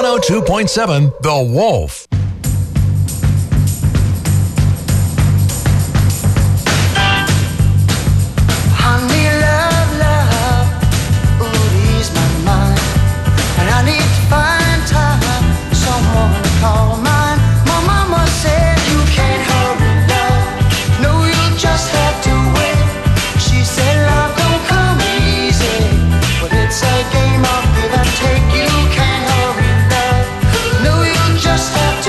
102.7 The Wolf. It's a game of give and take. You can't hurry, love. No, you just have to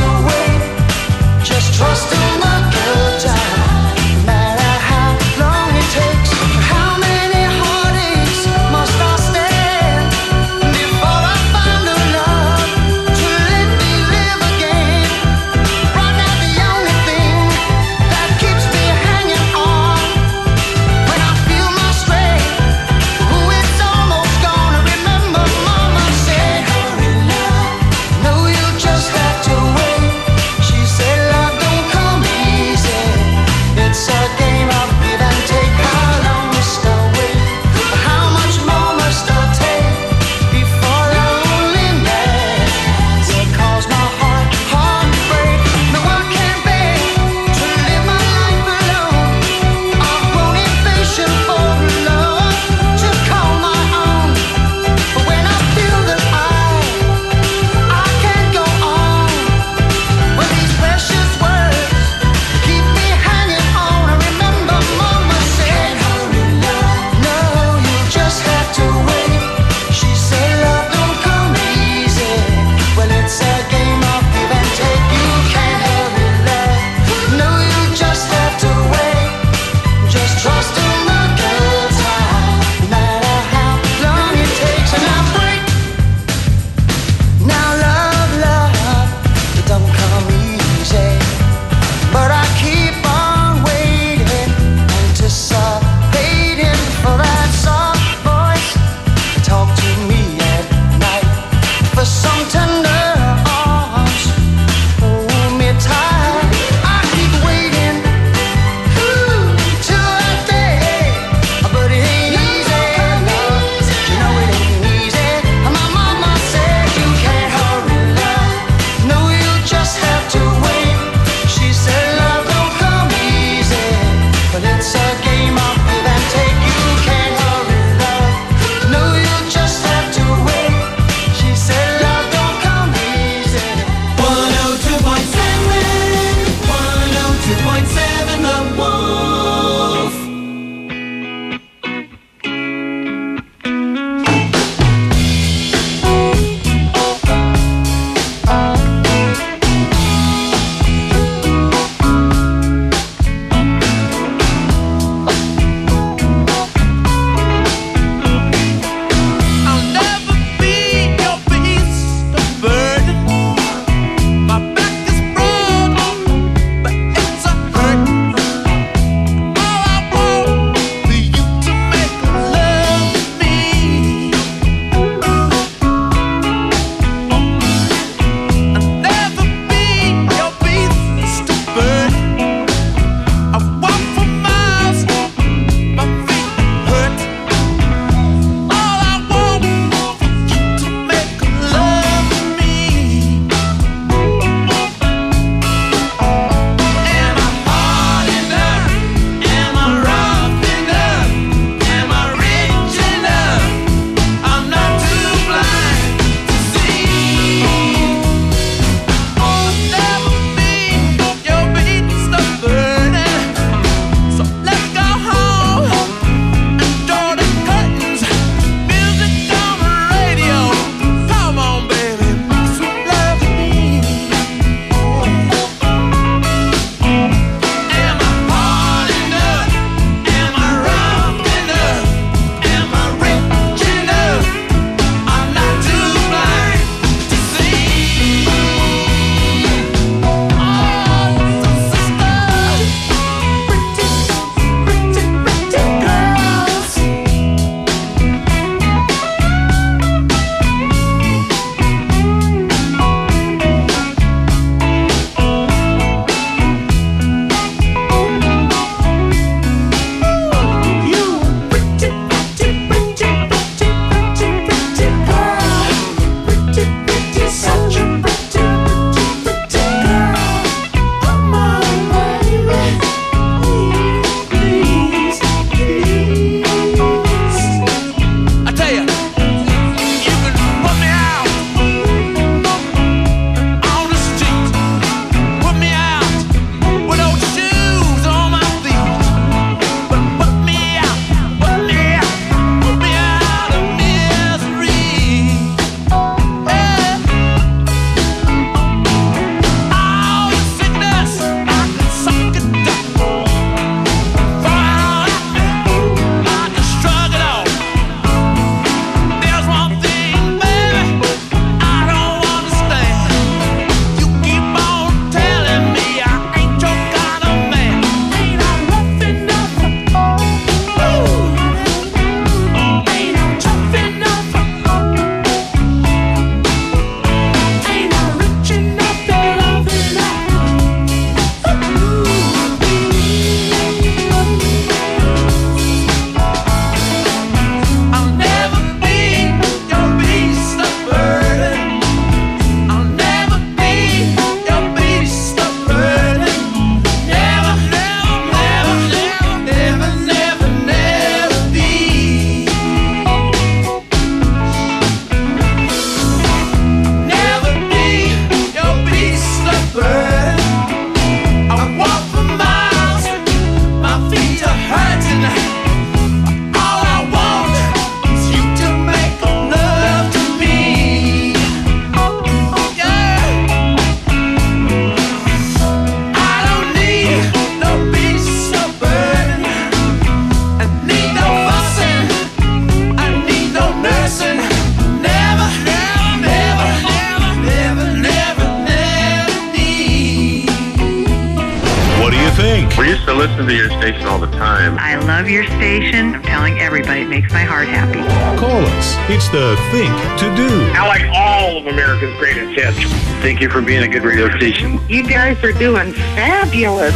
listen to your station all the time. I love your station. I'm telling everybody, it makes my heart happy. Call us. It's the thing to do. I like all of America's greatest hits. Thank you for being a good radio station. You guys are doing fabulous.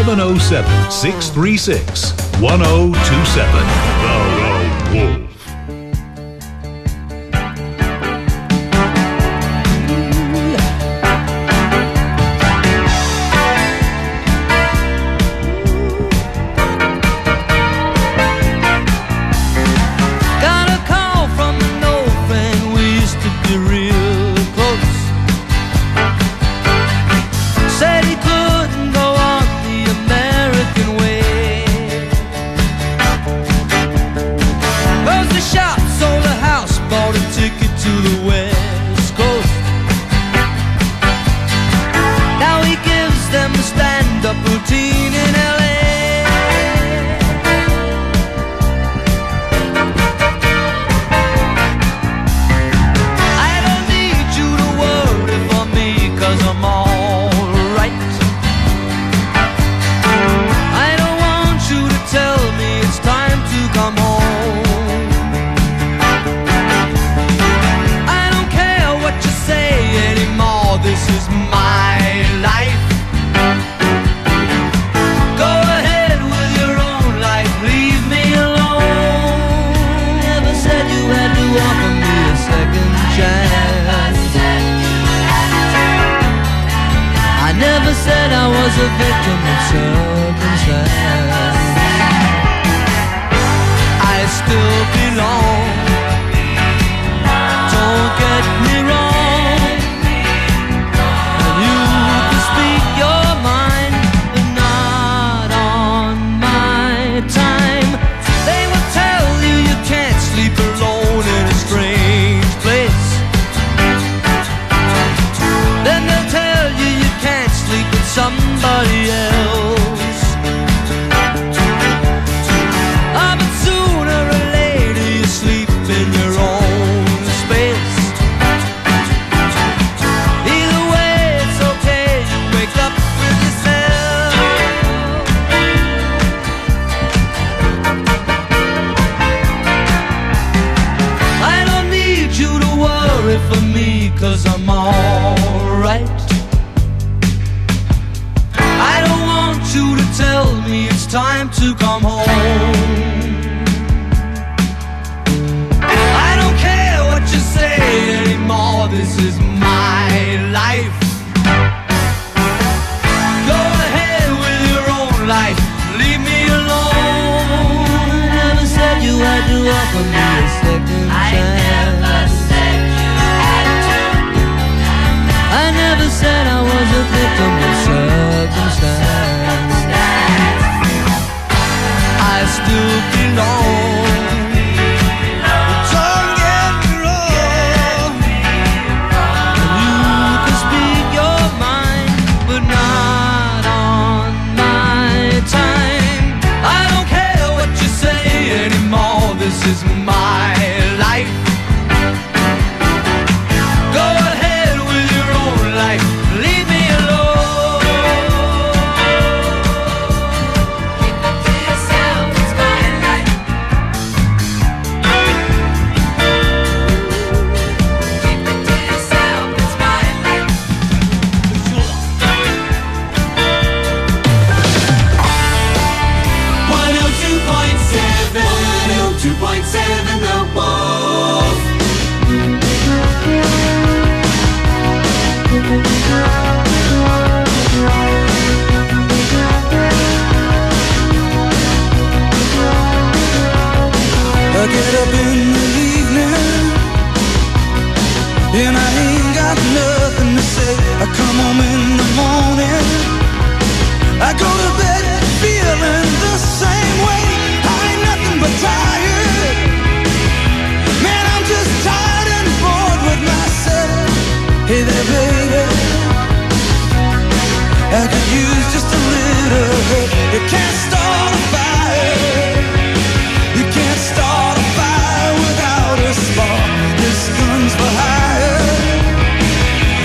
707-636-1027. The Lone Wolf.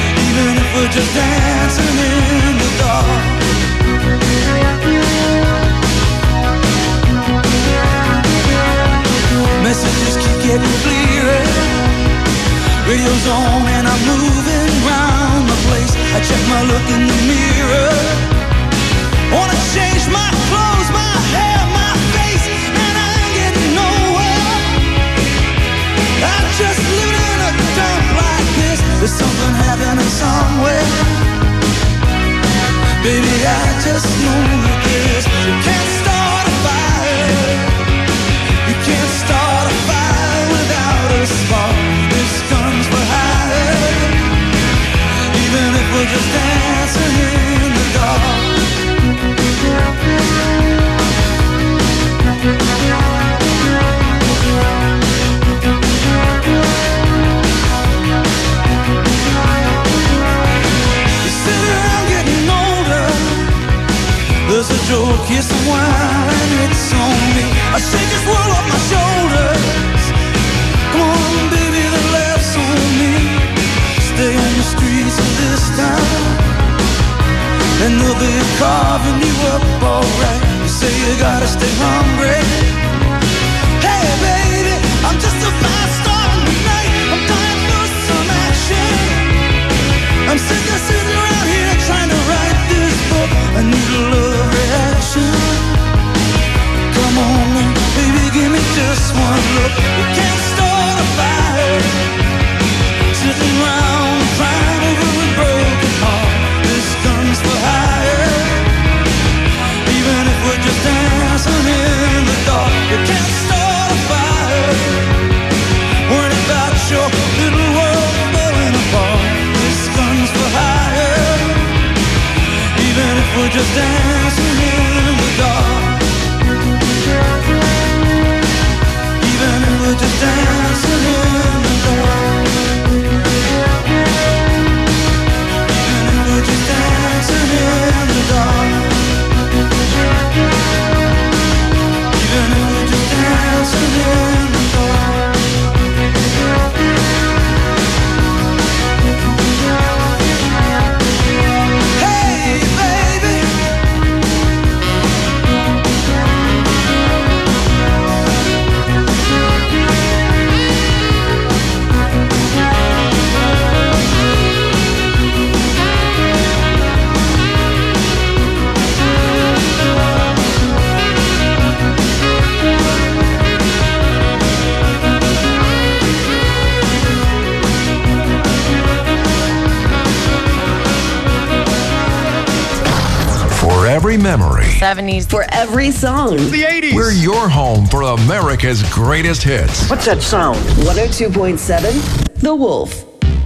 Just dancing in the dark. Radio's on and I'm moving round the place. I check my look in the mirror. Wanna change my clothes, my hair, my face, and I ain't getting nowhere. I'm just living in a dump like this. There's something happening somewhere. Baby, I just know that this. You can't start a fire. You can't start a fire without a spark. This gun's for hire. Even if we're just dancing in the dark. There's a joke, here's some wine, it's on me. I shake this world off my shoulders. Come on, baby, the laughs on me. Stay on the streets of this town, and they'll be carving you up alright. You say you gotta stay hungry. Hey, baby, I'm just a fast star tonight. I'm dying for some action. I'm sick of sitting around here trying to write this book. I need a love reaction. Come on now, baby, give me just one look. You can't start a fire sitting around crying over a broken heart. This gun's for hire. Even if we're just dancing in the dark, you can't start a fire. Worried about your little world falling apart. This gun's for hire. Even if we're just dancing in the dark. Even if we're just dancing in the dark. Even if we're just dancing in the dark. Even if we're just dancing in the dark. Hey, baby. For every memory, 70s. For every song. The 80s. we're your home for America's greatest hits. What's that sound? 102.7 The Wolf.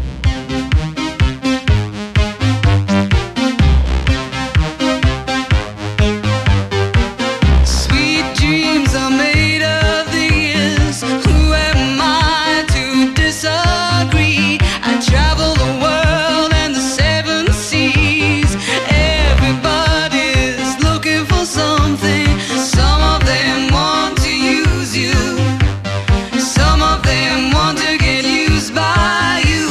Sweet dreams are made of these. Who am I to disagree? I travel the world and the seven seas. Everybody's looking for something. Some of them want to use you. Some of them want to get used by you.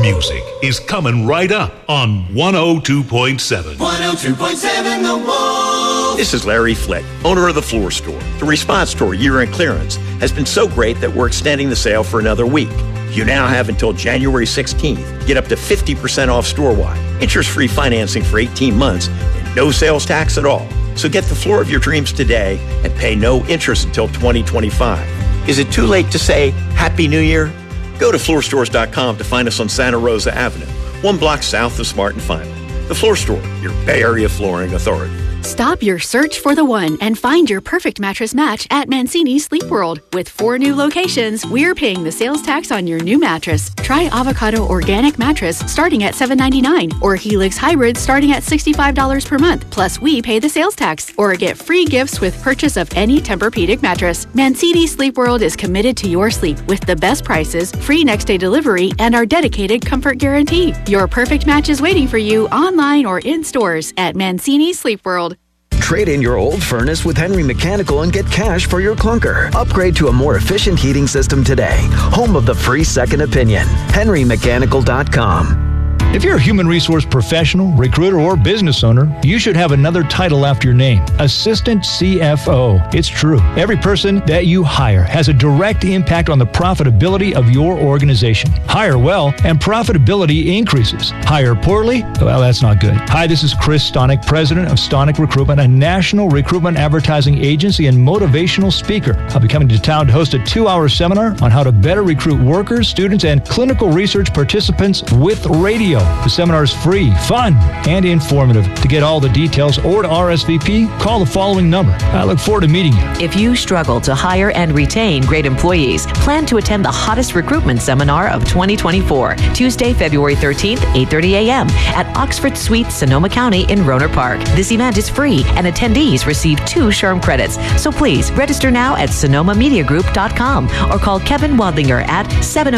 music is coming right up on 102.7. 102.7 The Wolf. This is Larry Flick, owner of The Floor Store. The response to our year-end clearance has been so great that we're extending the sale for another week. You now have until January 16th to get up to 50% off store-wide, interest-free financing for 18 months, and no sales tax at all. So get the floor of your dreams today and pay no interest until 2025. Is it too late to say Happy New Year? Go to floorstores.com to find us on Santa Rosa Avenue, 1 block south of Smart and Finley. The Floor Store, your Bay Area flooring authority. Stop your search for the one and find your perfect mattress match at Mancini Sleep World. With 4 new locations, we're paying the sales tax on your new mattress. Try Avocado Organic Mattress starting at $7.99 or Helix Hybrid starting at $65 per month. Plus, we pay the sales tax. Or get free gifts with purchase of any Tempur-Pedic mattress. Mancini Sleep World is committed to your sleep with the best prices, free next-day delivery, and our dedicated comfort guarantee. Your perfect match is waiting for you online or in stores at Mancini Sleep World. Trade in your old furnace with Henry Mechanical and get cash for your clunker. Upgrade to a more efficient heating system today. Home of the free second opinion. HenryMechanical.com. If you're a human resource professional, recruiter, or business owner, you should have another title after your name, Assistant CFO. It's true. Every person that you hire has a direct impact on the profitability of your organization. Hire well, and profitability increases. Hire poorly? Well, that's not good. Hi, this is Chris Stonick, president of Stonick Recruitment, a national recruitment advertising agency and motivational speaker. I'll be coming to town to host a 2-hour seminar on how to better recruit workers, students, and clinical research participants with radio. The seminar is free, fun, and informative. To get all the details or to RSVP, call the following number. I look forward to meeting you. If you struggle to hire and retain great employees, plan to attend the hottest recruitment seminar of 2024, Tuesday, February 13th, 8:30 a.m. at Oxford Suite, Sonoma County in Rohnert Park. This event is free, and attendees receive 2 SHRM credits. So please register now at SonomaMediaGroup.com or call Kevin Wadlinger at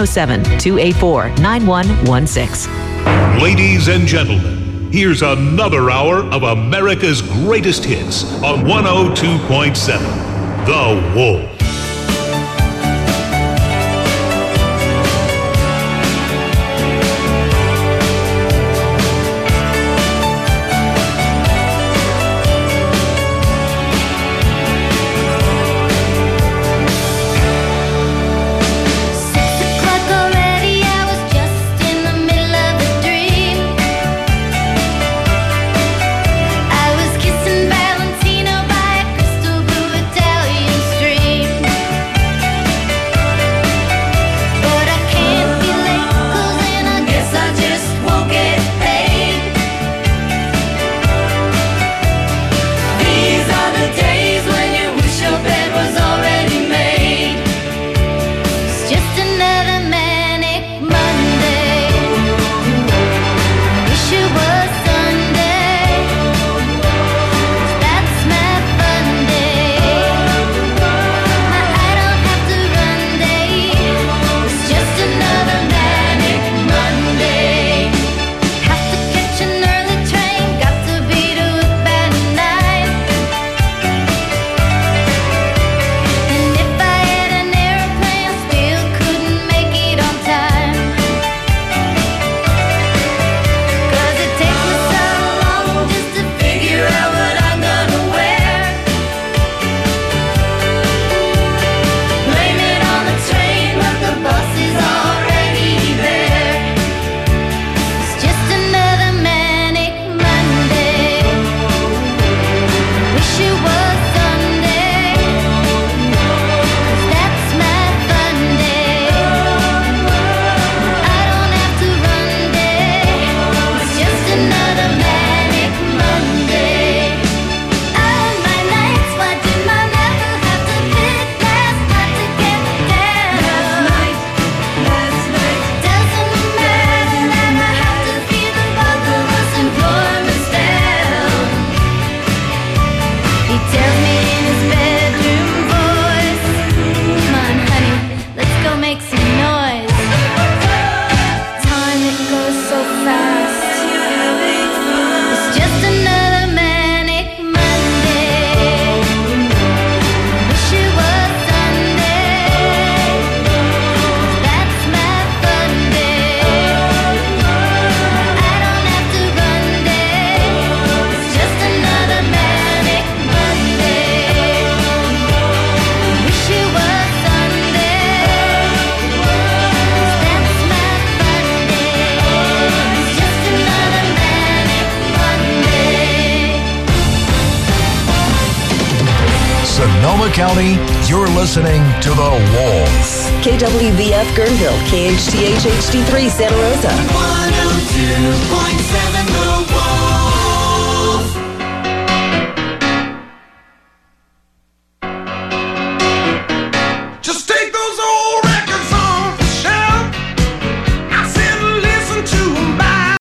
707-284-9116. Ladies and gentlemen, here's another hour of America's greatest hits on 102.7 The Wolf. I was kissing Valentino by a crystal blue Italian stream. Sonoma County, you're listening to The Wolf. KWVF Guerneville, KHTH HD3 Santa Rosa. 102.7